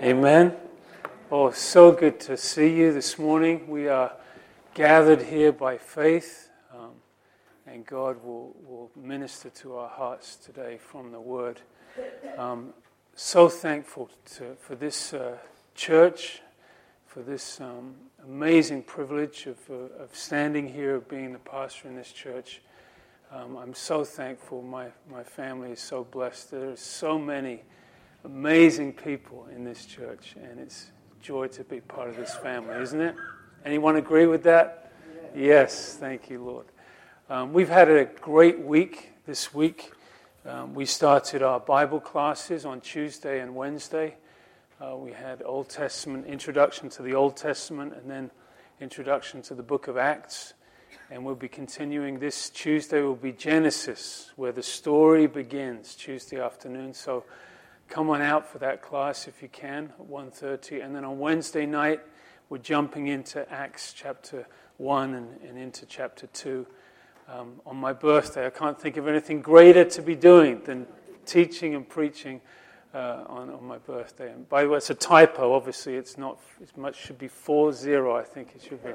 Amen. Oh, so good to see you this morning. We are gathered here by faith, and God will minister to our hearts today from the Word. So thankful for this church, for this amazing privilege of standing here, of being the pastor in this church. I'm so thankful. My family is so blessed. There are so many amazing people in this church, and it's joy to be part of this family, isn't it? Anyone agree with that? Yes, thank you, Lord. We've had a great week this week. We started our Bible classes on Tuesday and Wednesday. We had Old Testament, introduction to the Old Testament, and then introduction to the book of Acts. And we'll be continuing this Tuesday will be Genesis, where the story begins, Tuesday afternoon. So come on out for that class if you can, at 1:30. And then on Wednesday night, we're jumping into Acts chapter 1 and into chapter 2. On my birthday, I can't think of anything greater to be doing than teaching and preaching on my birthday. And by the way, it's a typo. Obviously, it's not. It much should be 40. I think it should be.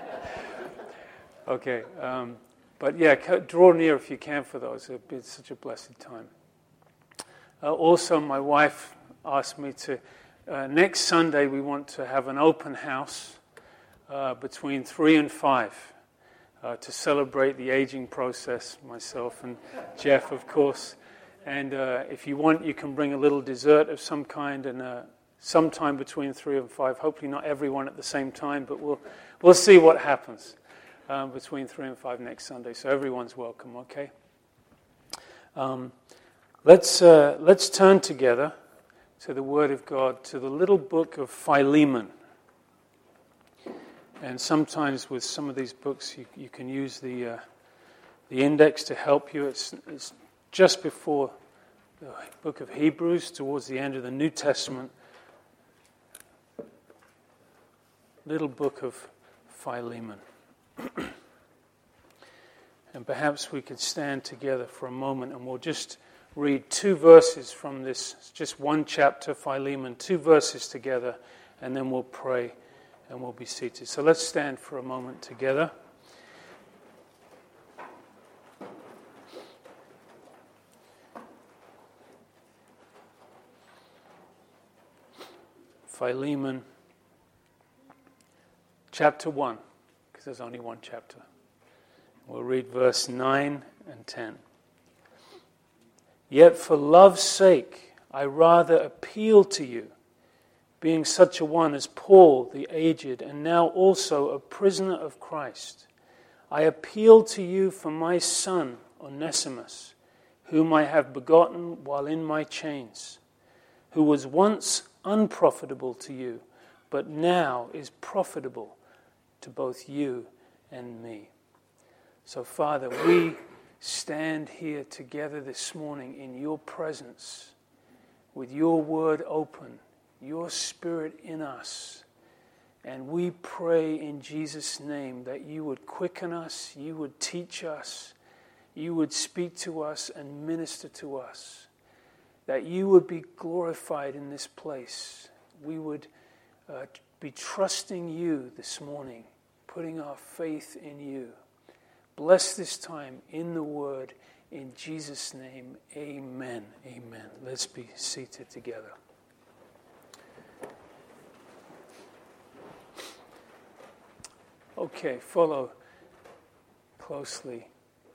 Okay. But yeah, draw near if you can for those. It'll be such a blessed time. Also, my wife asked me to, next Sunday we want to have an open house between 3 and 5 to celebrate the aging process, myself and Jeff, of course. And if you want, you can bring a little dessert of some kind, and sometime between 3 and 5, hopefully not everyone at the same time, but we'll see what happens between 3 and 5 next Sunday. So everyone's welcome, okay? Let's turn together to the Word of God, to the little book of Philemon. And sometimes with some of these books, you can use the index to help you. It's just before the book of Hebrews, towards the end of the New Testament. Little book of Philemon. And perhaps we could stand together for a moment, and we'll just read 2 verses from this, just one chapter, Philemon, 2 verses together, and then we'll pray and we'll be seated. So let's stand for a moment together. Philemon, chapter 1, because there's only one chapter. We'll read verse 9 and 10. Yet for love's sake, I rather appeal to you, being such a one as Paul, the aged, and now also a prisoner of Christ. I appeal to you for my son, Onesimus, whom I have begotten while in my chains, who was once unprofitable to you, but now is profitable to both you and me. So, Father, we stand here together this morning in your presence, with your word open, your spirit in us. And we pray in Jesus' name that you would quicken us, you would teach us, you would speak to us and minister to us, that you would be glorified in this place. We would be trusting you this morning, putting our faith in you. Bless this time in the Word. In Jesus' name, amen. Amen. Let's be seated together. Okay, follow closely.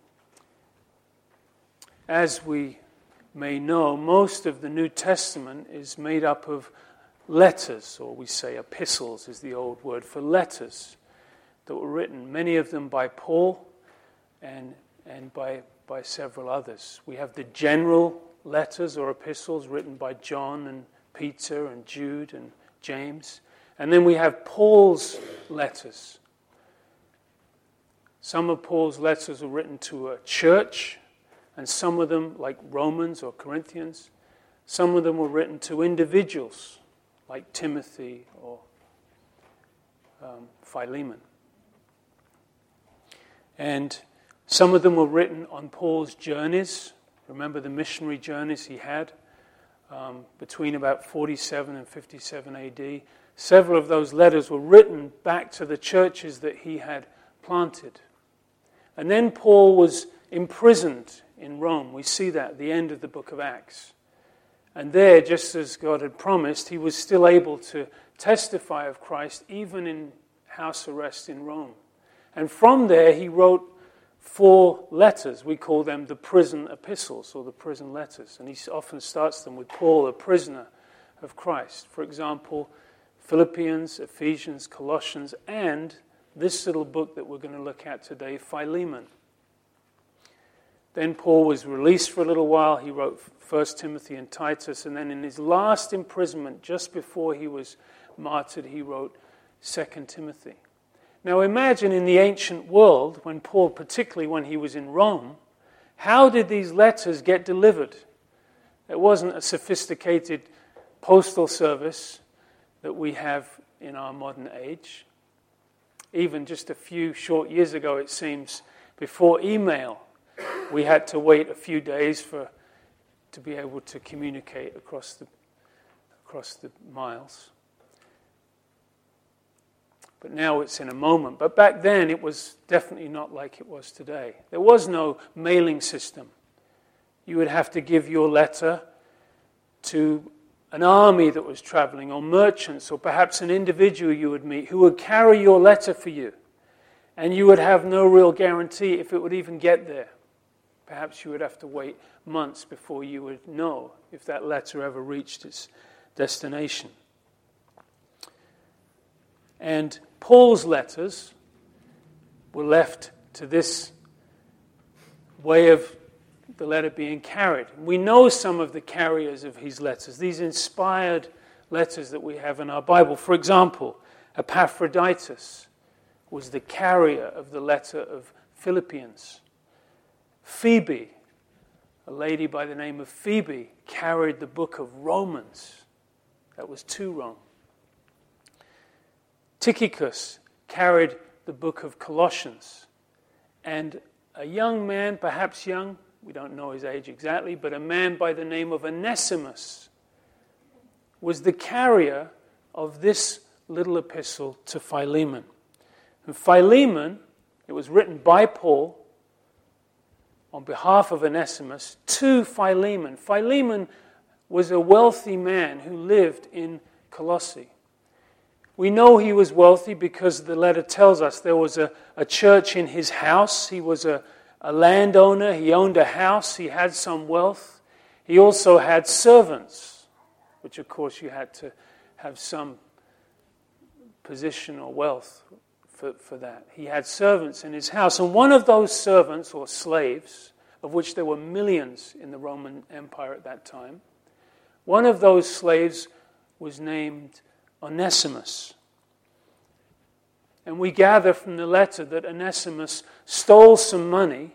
As we may know, most of the New Testament is made up of letters, or we say epistles is the old word for letters, that were written, many of them by Paul, and by several others. We have the general letters or epistles written by John and Peter and Jude and James. And then we have Paul's letters. Some of Paul's letters are written to a church, and some of them, like Romans or Corinthians, some of them were written to individuals, like Timothy or Philemon. And some of them were written on Paul's journeys. Remember the missionary journeys he had? between about 47 and 57 AD. Several of those letters were written back to the churches that he had planted. And then Paul was imprisoned in Rome. We see that at the end of the book of Acts. And there, just as God had promised, he was still able to testify of Christ even in house arrest in Rome. And from there he wrote 4 letters. We call them the prison epistles or the prison letters. And he often starts them with Paul, a prisoner of Christ. For example, Philippians, Ephesians, Colossians, and this little book that we're going to look at today, Philemon. Then Paul was released for a little while. He wrote 1 Timothy and Titus. And then in his last imprisonment, just before he was martyred, he wrote 2 Timothy. Now imagine in the ancient world, when Paul, particularly when he was in Rome, how did these letters get delivered? It wasn't a sophisticated postal service that we have in our modern age. Even just a few short years ago, it seems, before email, we had to wait a few days to be able to communicate across the miles. But now it's in a moment. But back then it was definitely not like it was today. There was no mailing system. You would have to give your letter to an army that was traveling, or merchants, or perhaps an individual you would meet who would carry your letter for you. And you would have no real guarantee if it would even get there. Perhaps you would have to wait months before you would know if that letter ever reached its destination. And Paul's letters were left to this way of the letter being carried. We know some of the carriers of his letters, these inspired letters that we have in our Bible. For example, Epaphroditus was the carrier of the letter of Philippians. Phoebe, a lady by the name of Phoebe, carried the book of Romans. That was to Rome. Tychicus carried the book of Colossians. And a young man, perhaps young, we don't know his age exactly, but a man by the name of Onesimus was the carrier of this little epistle to Philemon. And Philemon, it was written by Paul on behalf of Onesimus to Philemon. Philemon was a wealthy man who lived in Colossae. We know he was wealthy because the letter tells us there was a church in his house. He was a landowner. He owned a house. He had some wealth. He also had servants, which of course you had to have some position or wealth for that. He had servants in his house. And one of those servants or slaves, of which there were millions in the Roman Empire at that time, one of those slaves was named Onesimus. And we gather from the letter that Onesimus stole some money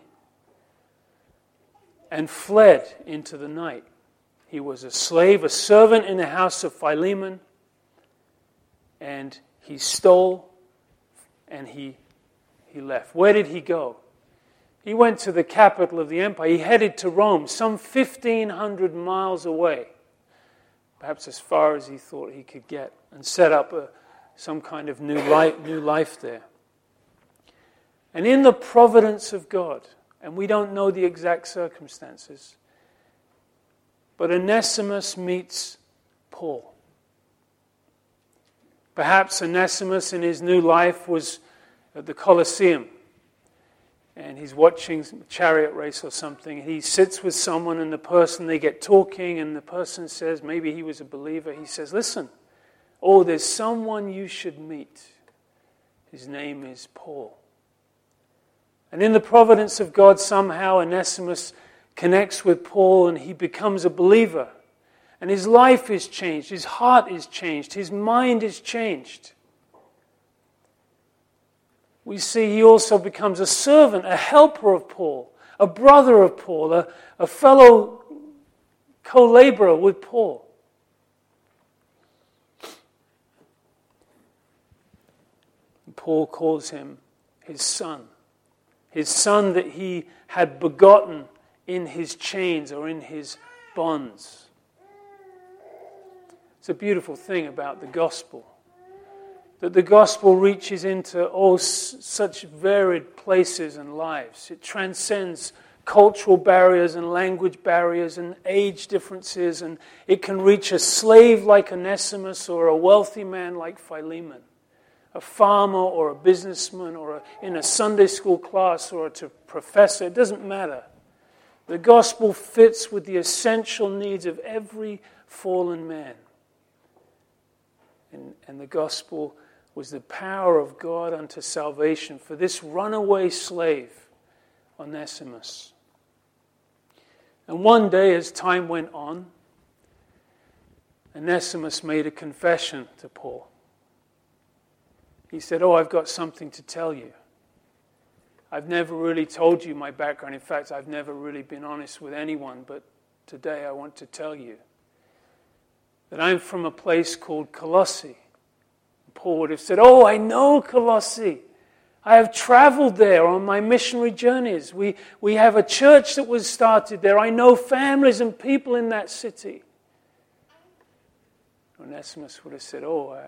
and fled into the night. He was a slave, a servant in the house of Philemon, and he stole and he left. Where did he go? He went to the capital of the empire. He headed to Rome, some 1,500 miles away, perhaps as far as he thought he could get, and set up some kind of new life there. And in the providence of God, and we don't know the exact circumstances, but Onesimus meets Paul. Perhaps Onesimus in his new life was at the Colosseum, and he's watching a chariot race or something. He sits with someone, and they get talking, and the person says, maybe he was a believer, he says, listen, there's someone you should meet. His name is Paul. And in the providence of God, somehow Onesimus connects with Paul and he becomes a believer. And his life is changed, his heart is changed, his mind is changed. We see he also becomes a servant, a helper of Paul, a brother of Paul, a fellow co-laborer with Paul. Paul calls him his son that he had begotten in his chains or in his bonds. It's a beautiful thing about the gospel. That the gospel reaches into such varied places and lives. It transcends cultural barriers and language barriers and age differences, and it can reach a slave like Onesimus or a wealthy man like Philemon, a farmer or a businessman or in a Sunday school class or a professor. It doesn't matter. The gospel fits with the essential needs of every fallen man. And the gospel was the power of God unto salvation for this runaway slave, Onesimus. And one day, as time went on, Onesimus made a confession to Paul. He said, I've got something to tell you. I've never really told you my background. In fact, I've never really been honest with anyone, but today I want to tell you that I'm from a place called Colossae. Paul would have said, I know Colossae. I have traveled there on my missionary journeys. We have a church that was started there. I know families and people in that city. Onesimus would have said,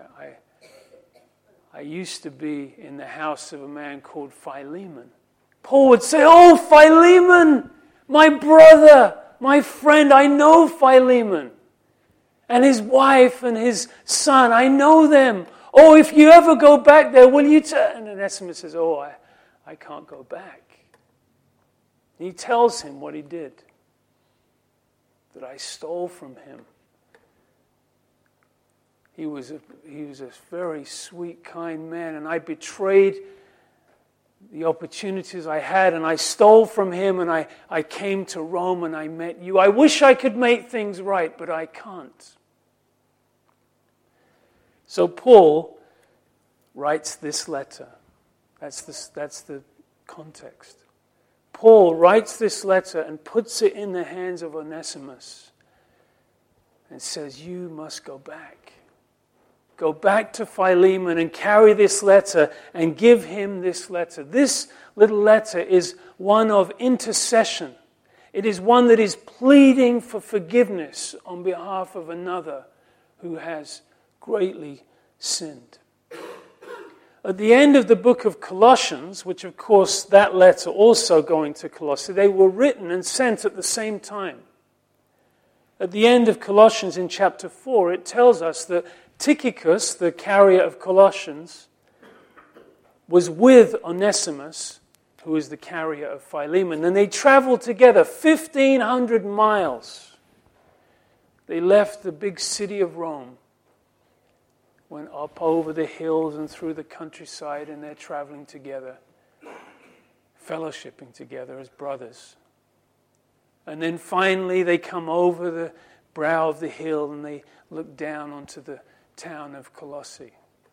I used to be in the house of a man called Philemon. Paul would say, Philemon, my brother, my friend, I know Philemon. And his wife and his son, I know them. If you ever go back there, will you And Onesimus says, I can't go back. He tells him what he did. That I stole from him. He was a very sweet, kind man, and I betrayed the opportunities I had, and I stole from him, and I came to Rome and I met you. I wish I could make things right, but I can't. So Paul writes this letter. That's the context. Paul writes this letter and puts it in the hands of Onesimus and says, you must go back. Go back to Philemon and carry this letter and give him this letter. This little letter is one of intercession. It is one that is pleading for forgiveness on behalf of another who has greatly sinned. At the end of the book of Colossians, which of course that letter also going to Colossae, they were written and sent at the same time. At the end of Colossians in chapter 4, it tells us that Tychicus, the carrier of Colossians, was with Onesimus, who is the carrier of Philemon, and they traveled together 1,500 miles. They left the big city of Rome, went up over the hills and through the countryside, and they're traveling together, fellowshipping together as brothers. And then finally they come over the brow of the hill and they look down onto the town of Colossae.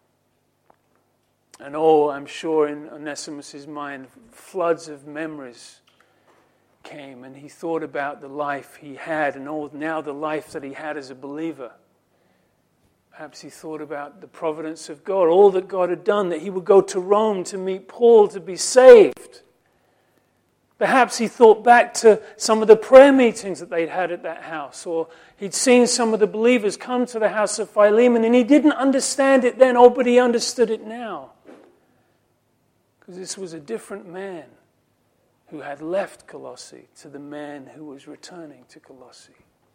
And I'm sure in Onesimus' mind, floods of memories came, and he thought about the life he had, and now the life that he had as a believer. Perhaps he thought about the providence of God, all that God had done, that he would go to Rome to meet Paul to be saved. Perhaps he thought back to some of the prayer meetings that they'd had at that house, or he'd seen some of the believers come to the house of Philemon, and he didn't understand it then, but he understood it now. Because this was a different man who had left Colossae to the man who was returning to Colossae.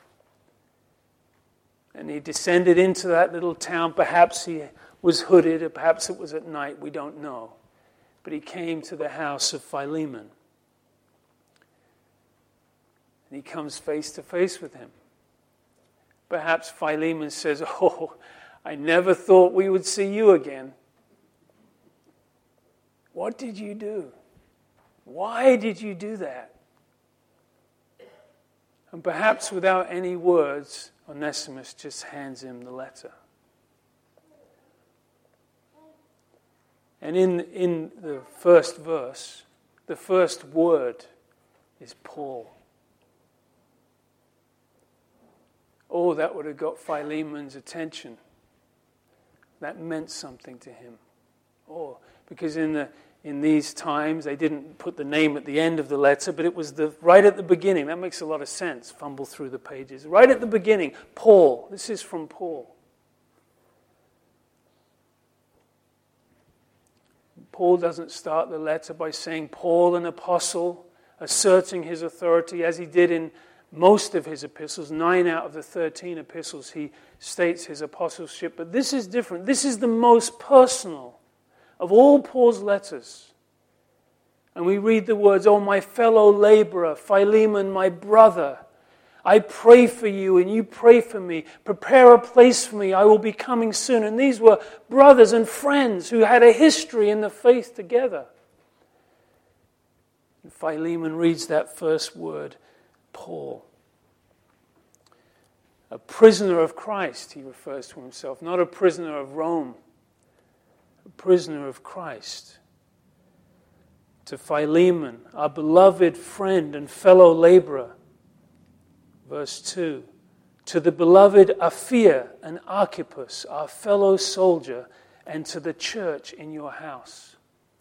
And he descended into that little town. Perhaps he was hooded, or perhaps it was at night, we don't know. But he came to the house of Philemon. And he comes face to face with him. Perhaps Philemon says, I never thought we would see you again. What did you do? Why did you do that? And perhaps without any words, Onesimus just hands him the letter. And in the first verse, the first word is Paul. That would have got Philemon's attention. That meant something to him. Because in these times, they didn't put the name at the end of the letter, but it was right at the beginning. That makes a lot of sense. Fumble through the pages. Right at the beginning, Paul. This is from Paul. Paul doesn't start the letter by saying, Paul, an apostle, asserting his authority as he did in most of his epistles. 9 out of the 13 epistles he states his apostleship. But this is different. This is the most personal of all Paul's letters. And we read the words, "Oh, my fellow laborer, Philemon, my brother, I pray for you and you pray for me. Prepare a place for me. I will be coming soon." And these were brothers and friends who had a history in the faith together. And Philemon reads that first word, Paul. A prisoner of Christ, he refers to himself, not a prisoner of Rome, a prisoner of Christ. To Philemon, our beloved friend and fellow laborer. Verse 2, to the beloved Apphia and Archippus, our fellow soldier, and to the church in your house.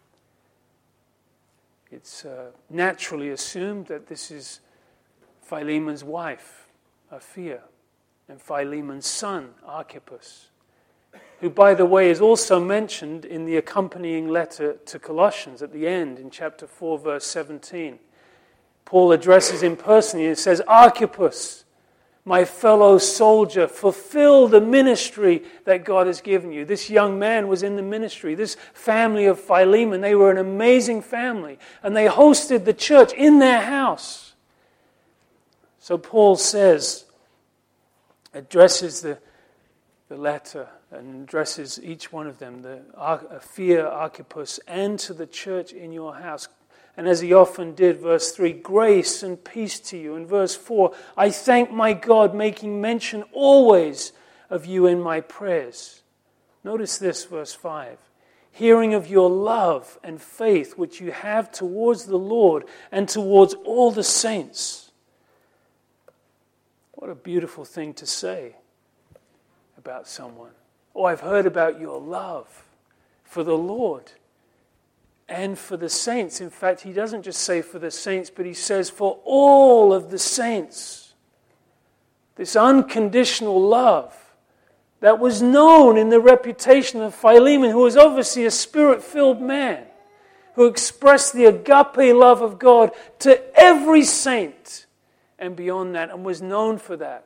It's naturally assumed that this is Philemon's wife, Apphia, and Philemon's son, Archippus, who, by the way, is also mentioned in the accompanying letter to Colossians at the end, in chapter 4, verse 17. Paul addresses him personally and says, Archippus, my fellow soldier, fulfill the ministry that God has given you. This young man was in the ministry. This family of Philemon, they were an amazing family. And they hosted the church in their house. So Paul says, addresses the letter and addresses each one of them, the Apphia, Archippus, and to the church in your house. And as he often did, verse 3, grace and peace to you. And verse 4, I thank my God, making mention always of you in my prayers. Notice this, verse 5. Hearing of your love and faith which you have towards the Lord and towards all the saints. What a beautiful thing to say about someone. Oh, I've heard about your love for the Lord and for the saints. In fact, he doesn't just say for the saints, but he says for all of the saints. This unconditional love that was known in the reputation of Philemon, who was obviously a spirit-filled man, who expressed the agape love of God to every saint and beyond that, and was known for that.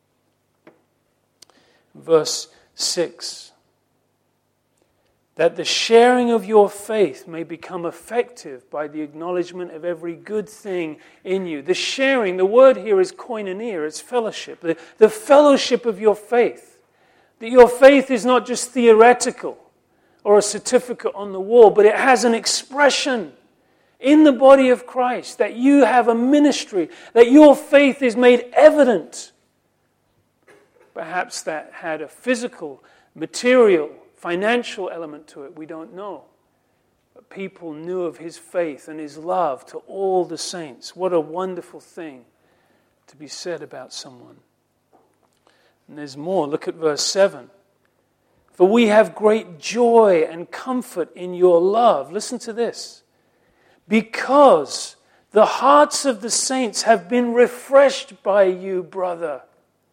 Verse 6, that the sharing of your faith may become effective by the acknowledgement of every good thing in you. The sharing, the word here is koinonia, it's fellowship. The fellowship of your faith. That your faith is not just theoretical or a certificate on the wall, but it has an expression in the body of Christ, that you have a ministry, that your faith is made evident. Perhaps that had a physical, material, financial element to it. We don't know. But people knew of his faith and his love to all the saints. What a wonderful thing to be said about someone. And there's more. Look at verse 7. For we have great joy and comfort in your love. Listen to this. Because the hearts of the saints have been refreshed by you, brother.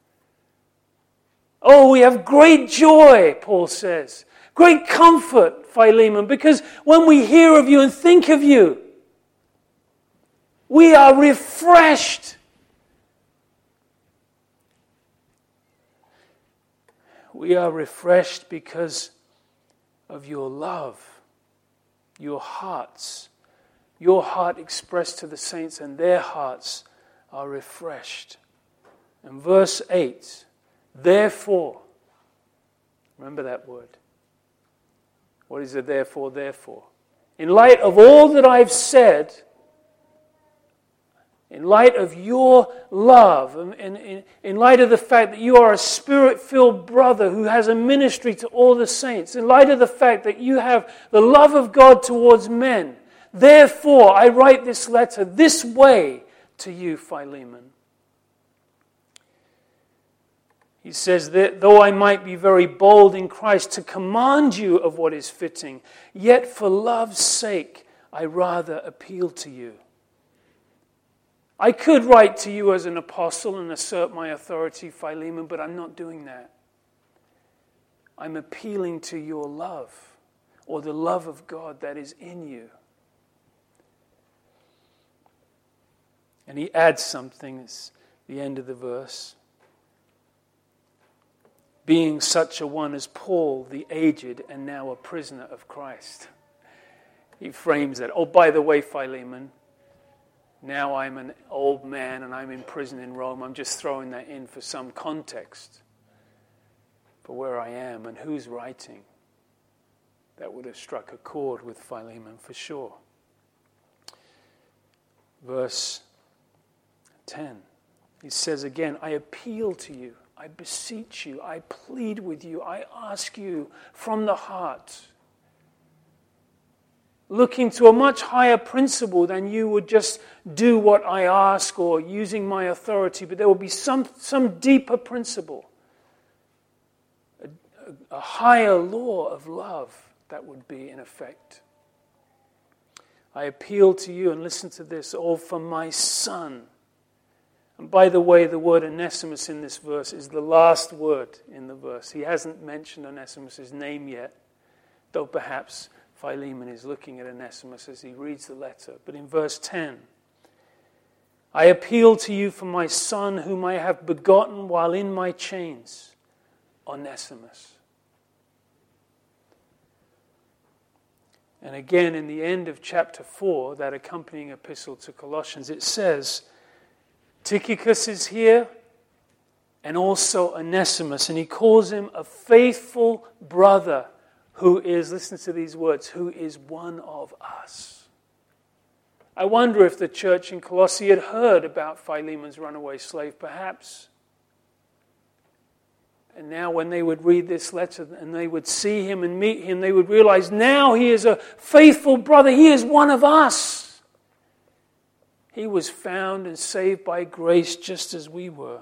Oh, we have great joy, Paul says. Great comfort, Philemon, because when we hear of you and think of you, we are refreshed. We are refreshed because of your love, your hearts. Your heart expressed to the saints, and their hearts are refreshed. And verse 8, therefore, remember that word. What is it therefore? In light of all that I've said, in light of your love, in light of the fact that you are a spirit-filled brother who has a ministry to all the saints, in light of the fact that you have the love of God towards men, therefore I write this letter this way to you, Philemon. He says that though I might be very bold in Christ to command you of what is fitting, yet for love's sake I rather appeal to you. I could write to you as an apostle and assert my authority, Philemon, but I'm not doing that. I'm appealing to your love. or the love of God that is in you. And he adds something, it's the end of the verse. Being such a one as Paul, the aged, and now a prisoner of Christ. He frames that. Oh, by the way, Philemon, now I'm an old man and I'm in prison in Rome. I'm just throwing that in for some context for where I am and who's writing. That would have struck a chord with Philemon for sure. Verse 10, he says again, I appeal to you, I beseech you, I plead with you, I ask you from the heart, looking to a much higher principle than you would just do what I ask or using my authority, but there will be some deeper principle, a higher law of love that would be in effect. I appeal to you, and listen to this, all for my son. And by the way, the word Onesimus in this verse is the last word in the verse. He hasn't mentioned Onesimus' name yet, though perhaps Philemon is looking at Onesimus as he reads the letter. But in verse 10, I appeal to you for my son whom I have begotten while in my chains, Onesimus. And again, in the end of chapter 4, that accompanying epistle to Colossians, it says, Tychicus is here, and also Onesimus, and he calls him a faithful brother who is, listen to these words, who is one of us. I wonder if the church in Colossae had heard about Philemon's runaway slave, perhaps. And now when they would read this letter and they would see him and meet him, they would realize now he is a faithful brother. He is one of us. He was found and saved by grace just as we were.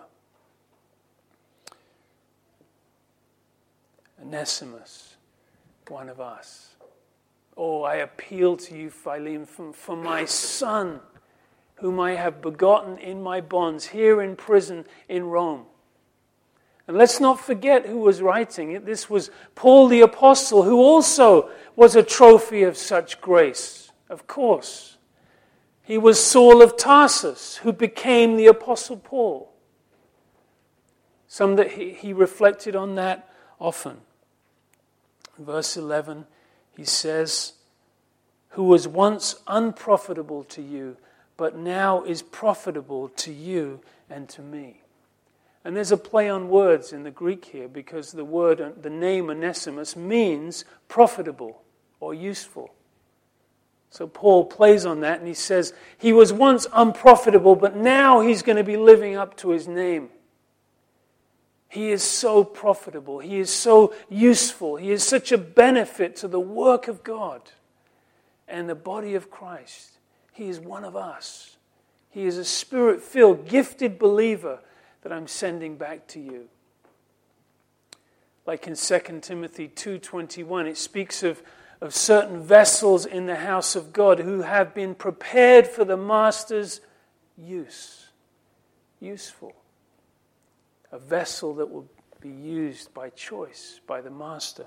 Onesimus, one of us. Oh, I appeal to you, Philemon, for my son, whom I have begotten in my bonds, here in prison in Rome. And let's not forget who was writing it. This was Paul the Apostle, who also was a trophy of such grace, of course. He was Saul of Tarsus, who became the Apostle Paul. Some that he reflected on that often. In verse 11, he says, who was once unprofitable to you, but now is profitable to you and to me. And there's a play on words in the Greek here, because the name Onesimus means profitable or useful. So Paul plays on that and he says, he was once unprofitable, but now he's going to be living up to his name. He is so profitable. He is so useful. He is such a benefit to the work of God and the body of Christ. He is one of us. He is a spirit-filled, gifted believer that I'm sending back to you. Like in 2 Timothy 2:21, it speaks of certain vessels in the house of God who have been prepared for the master's use. Useful. A vessel that will be used by choice by the master.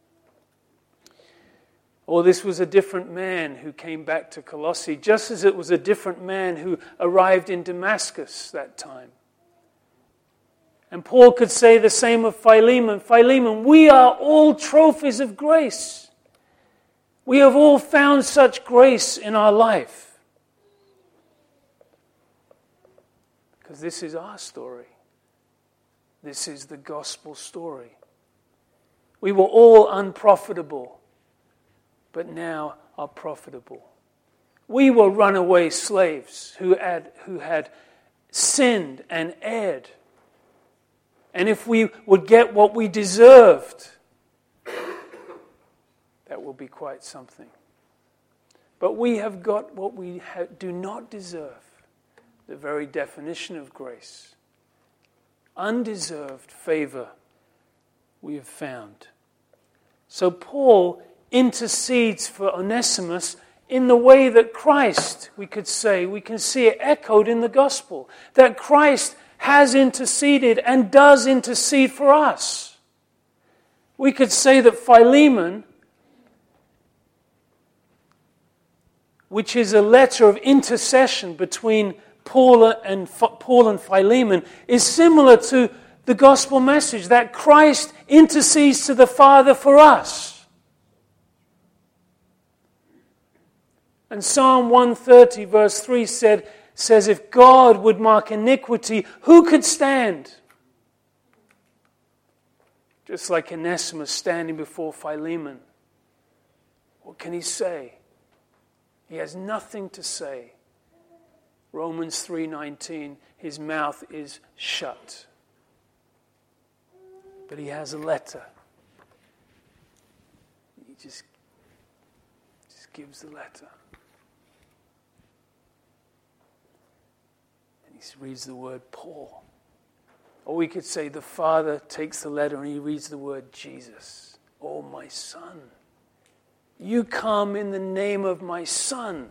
Or this was a different man who came back to Colossae, just as it was a different man who arrived in Damascus that time. And Paul could say the same of Philemon. Philemon, we are all trophies of grace. We have all found such grace in our life. Because this is our story. This is the gospel story. We were all unprofitable, but now are profitable. We were runaway slaves who had sinned and erred. And if we would get what we deserved, that will be quite something. But we have got what we do not deserve, the very definition of grace. Undeserved favor we have found. So Paul intercedes for Onesimus in the way that Christ, we can see it echoed in the gospel, that Christ has interceded and does intercede for us. We could say that Philemon which is a letter of intercession between Paul and Philemon, is similar to the gospel message that Christ intercedes to the Father for us. And Psalm 130 verse 3 says, if God would mark iniquity, who could stand? Just like Onesimus standing before Philemon. What can he say? He has nothing to say. Romans 3:19, his mouth is shut. But he has a letter. He just gives the letter. And he reads the word Paul. Or we could say the Father takes the letter and he reads the word Jesus. Oh, my Son. You come in the name of my Son.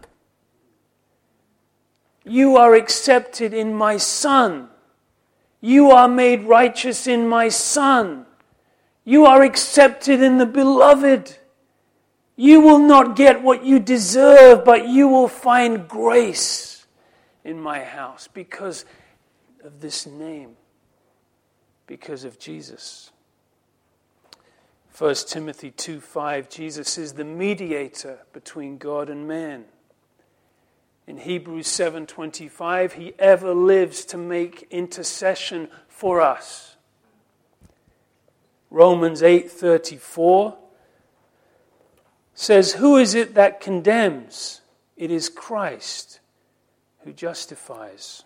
You are accepted in my Son. You are made righteous in my Son. You are accepted in the Beloved. You will not get what you deserve, but you will find grace in my house because of this name, because of Jesus. 1 Timothy 2:5, Jesus is the mediator between God and man. In Hebrews 7:25, he ever lives to make intercession for us. Romans 8:34 says, who is it that condemns? It is Christ who justifies.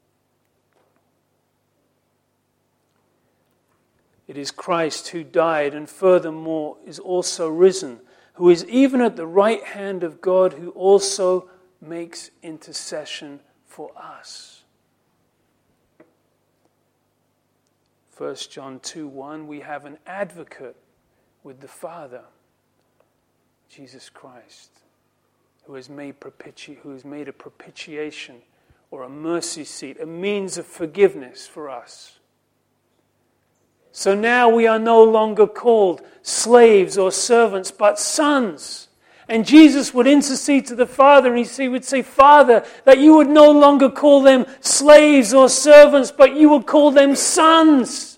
It is Christ who died and furthermore is also risen, who is even at the right hand of God, who also makes intercession for us. 1 John 2:1, we have an advocate with the Father, Jesus Christ, who has made a propitiation or a mercy seat, a means of forgiveness for us. So now we are no longer called slaves or servants, but sons. And Jesus would intercede to the Father and he would say, Father, that you would no longer call them slaves or servants, but you would call them sons.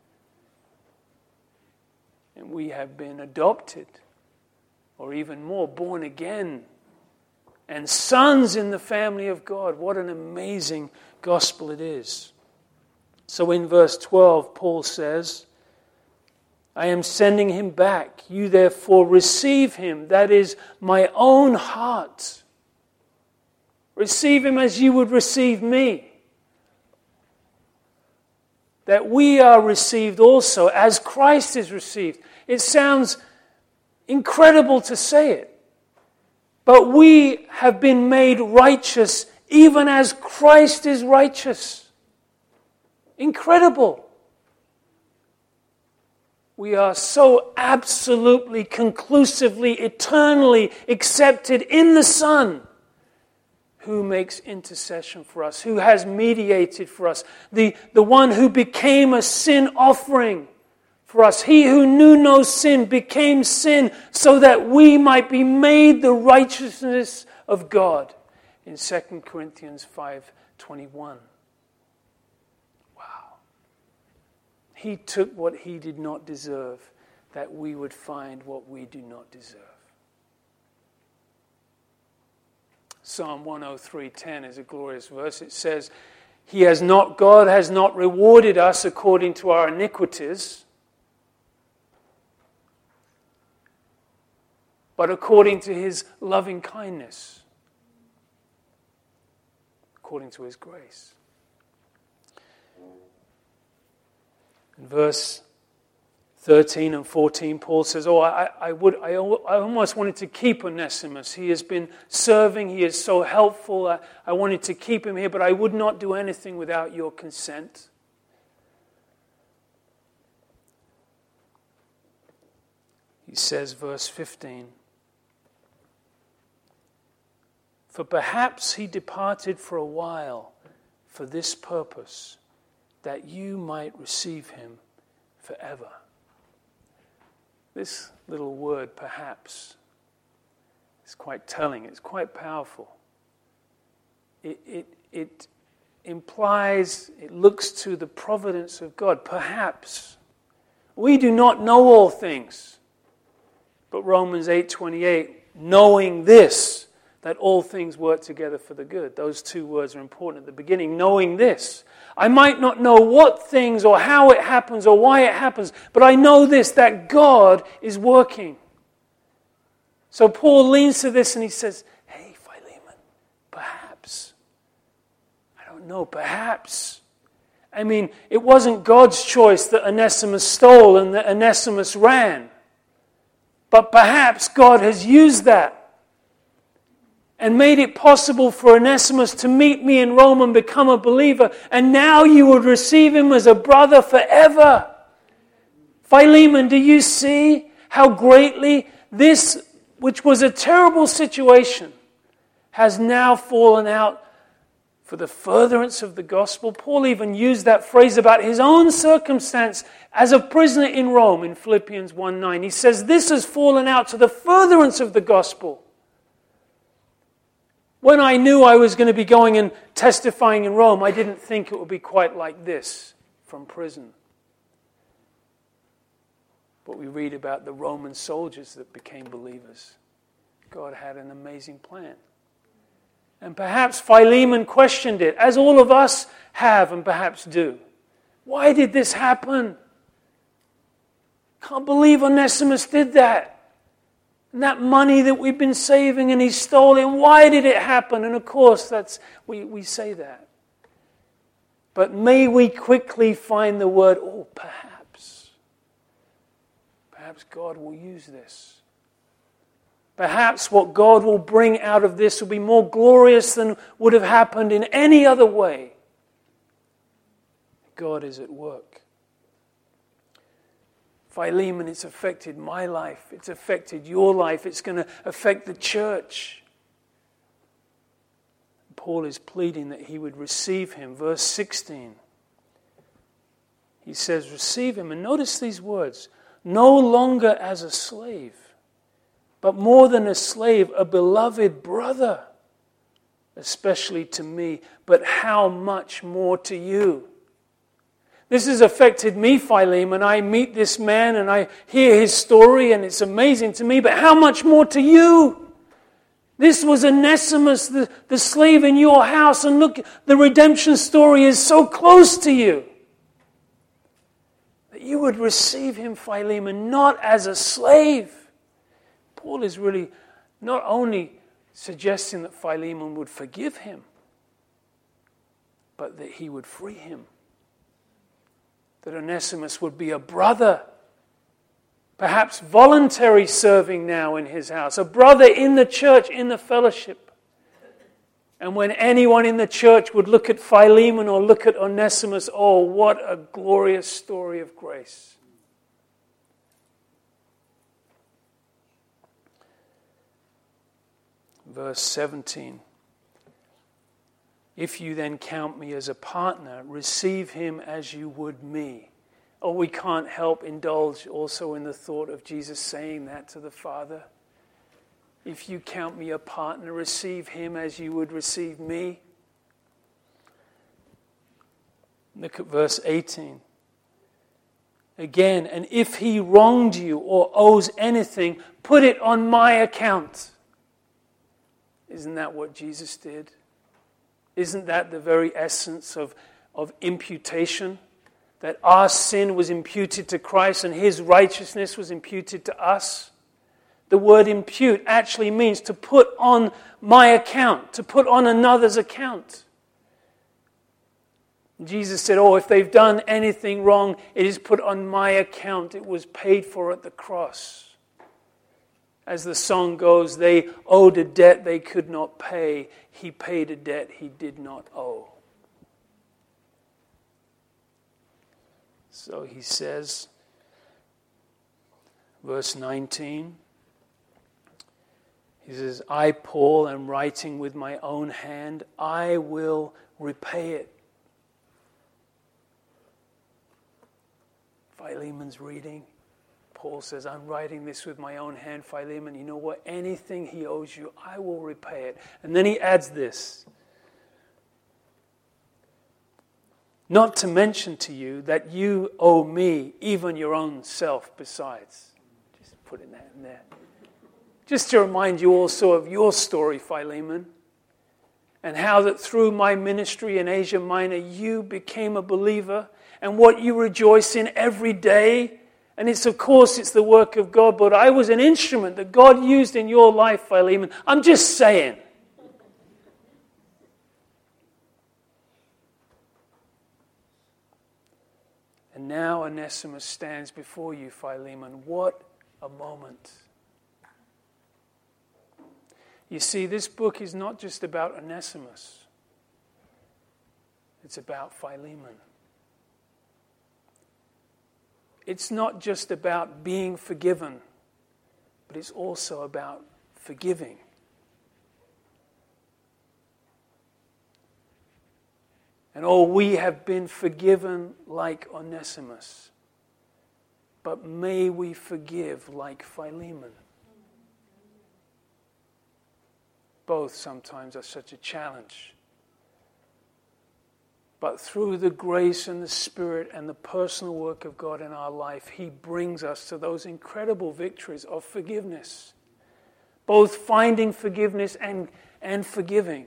And we have been adopted, or even more, born again, and sons in the family of God. What an amazing gospel it is. So in verse 12, Paul says, I am sending him back. You therefore receive him. That is my own heart. Receive him as you would receive me. That we are received also as Christ is received. It sounds incredible to say it. But we have been made righteous even as Christ is righteous. Incredible. We are so absolutely, conclusively, eternally accepted in the Son, who makes intercession for us, who has mediated for us, the one who became a sin offering for us. He who knew no sin became sin so that we might be made the righteousness of God in 2 Corinthians 5:21. He took what he did not deserve, that we would find what we do not deserve. Psalm 103:10 is a glorious verse. It says, God has not rewarded us according to our iniquities, but according to his loving kindness, according to his grace. In verse 13 and 14, Paul says, I almost wanted to keep Onesimus. He has been serving. He is so helpful. I wanted to keep him here, but I would not do anything without your consent. He says, verse 15, for perhaps he departed for a while for this purpose, that you might receive him forever. This little word, perhaps, It's quite telling. It's quite powerful. It implies, it looks to the providence of God. Perhaps we do not know all things, but Romans 8:28, knowing this, that all things work together for the good. Those two words are important at the beginning. Knowing this. I might not know what things or how it happens or why it happens, but I know this, that God is working. So Paul leans to this and he says, hey, Philemon, perhaps. I don't know, perhaps. I mean, it wasn't God's choice that Onesimus stole and that Onesimus ran. But perhaps God has used that and made it possible for Onesimus to meet me in Rome and become a believer. And now you would receive him as a brother forever. Philemon, do you see how greatly this, which was a terrible situation, has now fallen out for the furtherance of the gospel? Paul even used that phrase about his own circumstance as a prisoner in Rome in Philippians 1:9. He says, this has fallen out to the furtherance of the gospel. When I knew I was going to be going and testifying in Rome, I didn't think it would be quite like this from prison. But we read about the Roman soldiers that became believers. God had an amazing plan. And perhaps Philemon questioned it, as all of us have and perhaps do. Why did this happen? Can't believe Onesimus did that. And that money that we've been saving and he stole it, why did it happen? And of course, we say that. But may we quickly find the word, oh, perhaps. Perhaps God will use this. Perhaps what God will bring out of this will be more glorious than would have happened in any other way. God is at work. Philemon, it's affected my life. It's affected your life. It's going to affect the church. Paul is pleading that he would receive him. Verse 16. He says, receive him. And notice these words. No longer as a slave, but more than a slave, a beloved brother, especially to me, but how much more to you? This has affected me, Philemon. I meet this man and I hear his story and it's amazing to me, but how much more to you? This was Onesimus, the slave in your house, and look, the redemption story is so close to you. That you would receive him, Philemon, not as a slave. Paul is really not only suggesting that Philemon would forgive him, but that he would free him. That Onesimus would be a brother, perhaps voluntary serving now in his house, a brother in the church, in the fellowship. And when anyone in the church would look at Philemon or look at Onesimus, oh, what a glorious story of grace. Verse 17. If you then count me as a partner, receive him as you would me. Oh, we can't help indulge also in the thought of Jesus saying that to the Father. If you count me a partner, receive him as you would receive me. Look at verse 18. Again, and if he wronged you or owes anything, put it on my account. Isn't that what Jesus did? Isn't that the very essence of imputation? That our sin was imputed to Christ and his righteousness was imputed to us? The word impute actually means to put on my account, to put on another's account. Jesus said, oh, if they've done anything wrong, it is put on my account. It was paid for at the cross. As the song goes, they owed a debt they could not pay. He paid a debt he did not owe. So he says, verse 19, he says, I, Paul, am writing with my own hand. I will repay it. Philemon's reading. Paul says, I'm writing this with my own hand, Philemon. You know what? Anything he owes you, I will repay it. And then he adds this. Not to mention to you that you owe me even your own self besides. Just putting that in there. Just to remind you also of your story, Philemon, and how that through my ministry in Asia Minor, you became a believer, and what you rejoice in every day. And it's, of course, it's the work of God, but I was an instrument that God used in your life, Philemon. I'm just saying. And now Onesimus stands before you, Philemon. What a moment. You see, this book is not just about Onesimus. It's about Philemon. It's not just about being forgiven, but it's also about forgiving. And oh, we have been forgiven like Onesimus. But may we forgive like Philemon. Both sometimes are such a challenge. But through the grace and the Spirit and the personal work of God in our life, He brings us to those incredible victories of forgiveness. Both finding forgiveness and forgiving.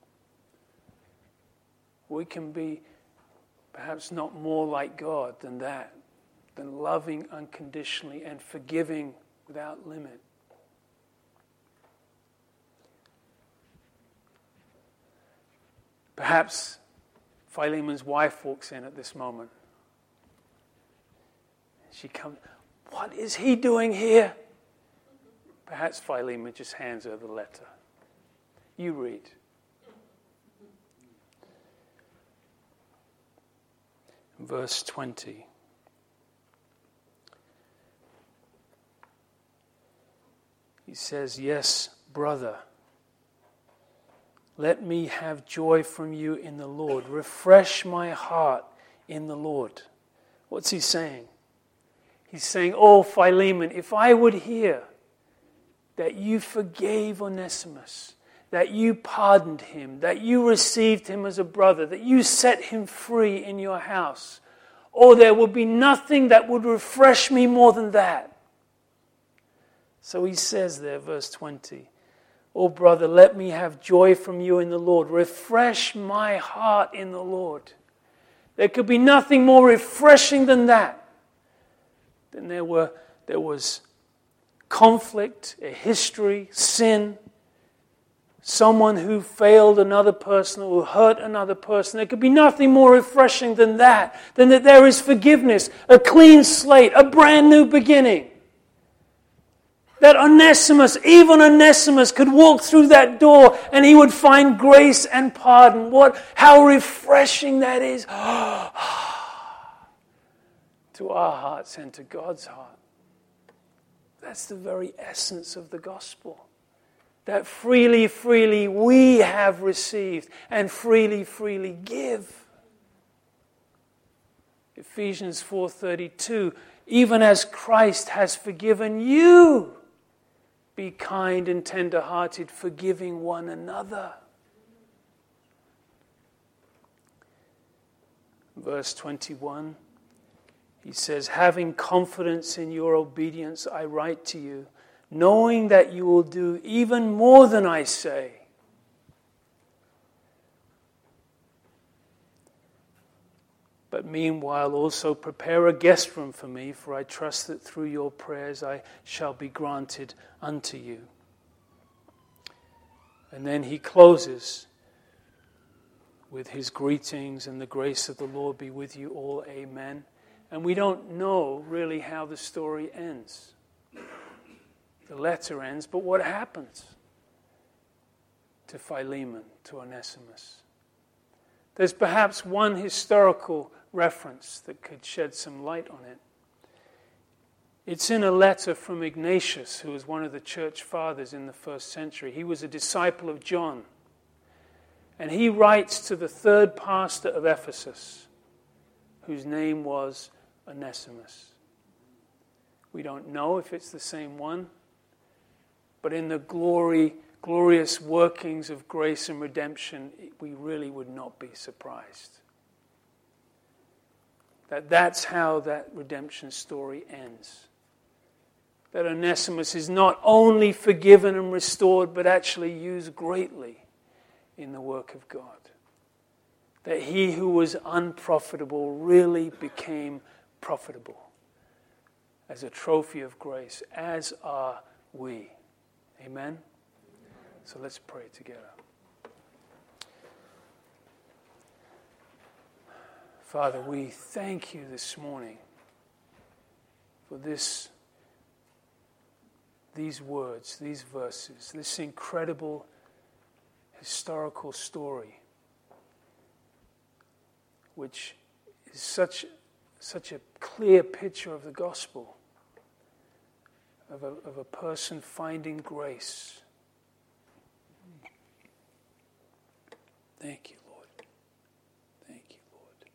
We can be perhaps not more like God than that, than loving unconditionally and forgiving without limit. Perhaps Philemon's wife walks in at this moment. She comes, what is he doing here? Perhaps Philemon just hands her the letter. You read. Verse 20. He says, yes, brother, let me have joy from you in the Lord. Refresh my heart in the Lord. What's he saying? He's saying, oh, Philemon, if I would hear that you forgave Onesimus, that you pardoned him, that you received him as a brother, that you set him free in your house, oh, there would be nothing that would refresh me more than that. So he says there, verse 20, oh, brother, let me have joy from you in the Lord. Refresh my heart in the Lord. There could be nothing more refreshing than that. Then there was conflict, a history, sin, someone who failed another person or who hurt another person. There could be nothing more refreshing than that there is forgiveness, a clean slate, a brand new beginning. That Onesimus, even Onesimus, could walk through that door and he would find grace and pardon. How refreshing that is to our hearts and to God's heart. That's the very essence of the gospel. That freely, freely we have received and freely, freely give. Ephesians 4:32, even as Christ has forgiven you, be kind and tender-hearted, forgiving one another. Verse 21, he says, having confidence in your obedience, I write to you, knowing that you will do even more than I say. But meanwhile also prepare a guest room for me, for I trust that through your prayers I shall be granted unto you. And then he closes with his greetings, and the grace of the Lord be with you all. Amen. And we don't know really how the story ends. The letter ends, but what happens to Philemon, to Onesimus? There's perhaps one historical reference that could shed some light on it. It's in a letter from Ignatius, who was one of the church fathers in the first century. He was a disciple of John. And he writes to the third pastor of Ephesus, whose name was Onesimus. We don't know if it's the same one. But in the glorious workings of grace and redemption, we really would not be surprised. That's how that redemption story ends. That Onesimus is not only forgiven and restored, but actually used greatly in the work of God. That he who was unprofitable really became profitable as a trophy of grace, as are we. Amen? So let's pray together. Father, we thank you this morning for these words, these verses, this incredible historical story, which is such a clear picture of the gospel, of a person finding grace. Thank you, Lord. Thank you, Lord.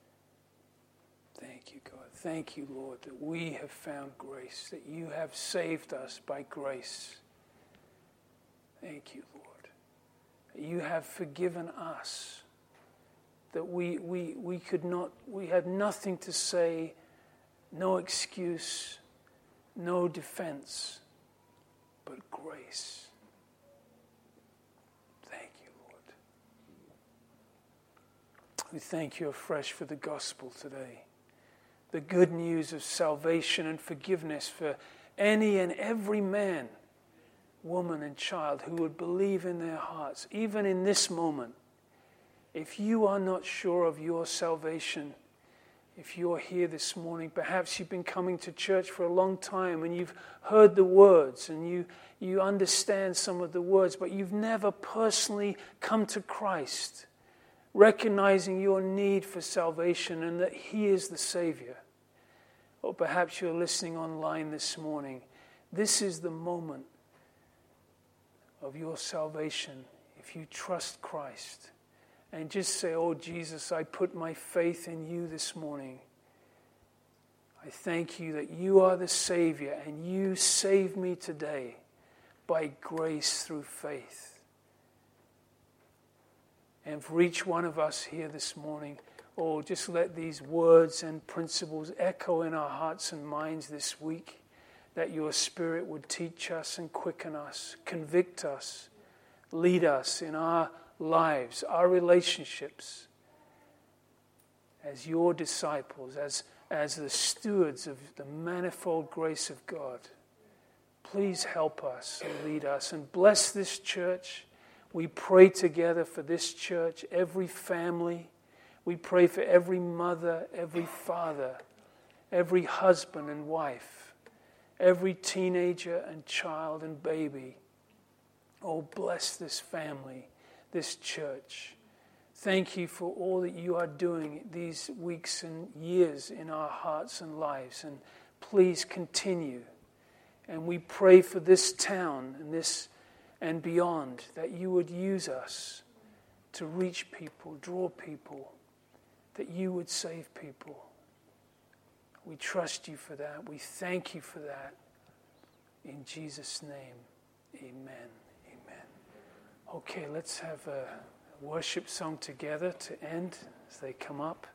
Thank you, God. Thank you, Lord, that we have found grace, that you have saved us by grace. Thank you, Lord. That you have forgiven us, that we had nothing to say, no excuse, no defense, but grace. Thank you, Lord. We thank you afresh for the gospel today. The good news of salvation and forgiveness for any and every man, woman, and child who would believe in their hearts, even in this moment. If you are not sure of your salvation, if you're here this morning, perhaps you've been coming to church for a long time and you've heard the words and you understand some of the words, but you've never personally come to Christ, recognizing your need for salvation and that He is the Savior. Or perhaps you're listening online this morning. This is the moment of your salvation if you trust Christ. And just say, oh, Jesus, I put my faith in you this morning. I thank you that you are the Savior and you saved me today by grace through faith. And for each one of us here this morning, oh, just let these words and principles echo in our hearts and minds this week, that your Spirit would teach us and quicken us, convict us, lead us in our lives, our relationships, as your disciples, as the stewards of the manifold grace of God. Please help us and lead us and bless this church. We pray together for this church, every family. We pray for every mother, every father, every husband and wife, every teenager and child and baby. Oh, bless this family, this church. Thank you for all that you are doing these weeks and years in our hearts and lives. And please continue. And we pray for this town and this and beyond, that you would use us to reach people, draw people, that you would save people. We trust you for that. We thank you for that. In Jesus' name, amen. Okay, let's have a worship song together to end as they come up.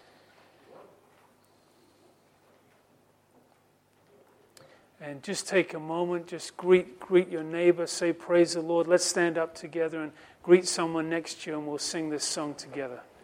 And just take a moment, just greet your neighbor, say praise the Lord. Let's stand up together and greet someone next to you and we'll sing this song together.